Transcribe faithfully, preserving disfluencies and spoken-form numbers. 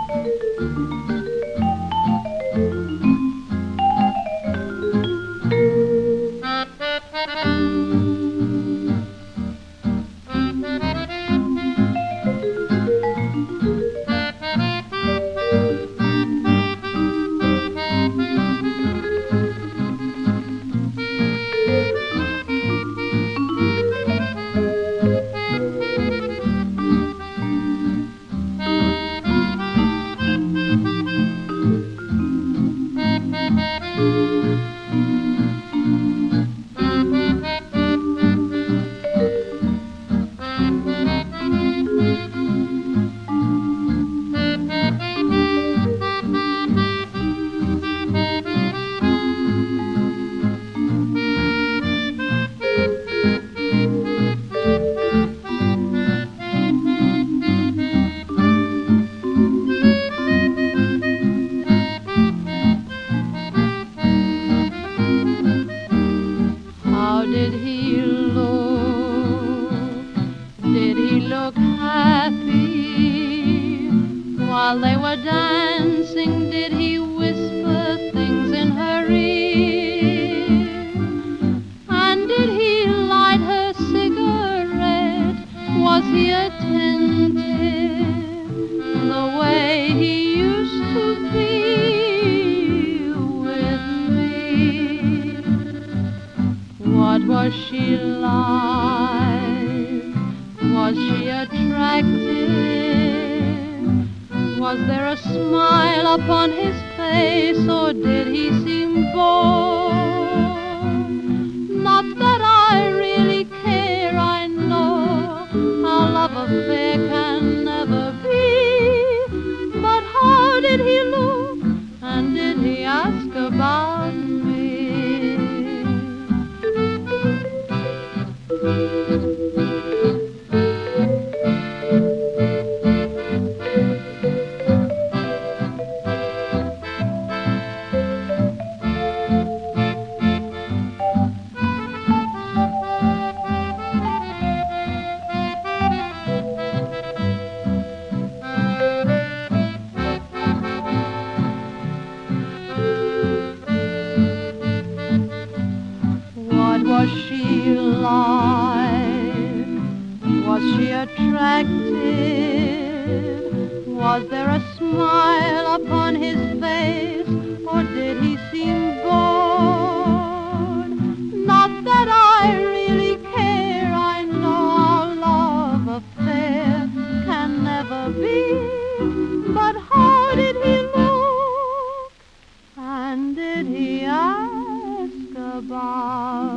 How did he look? Did he look happy while they were dancing? Did he whisper things in her ear? And did he light her cigarette? Was he attentive the way he used to be with me? What was she like? Was she attractive? Was there a smile upon his face, or did he seem bored? Not that I really care, I know our love affair can never be. But how did he look, and did he ask about me? What was she like? Was she attractive? Was there a smile upon his face, or did he seem bored? Not that I really care, I know our love affair can never be. But how did he look, and did he ask about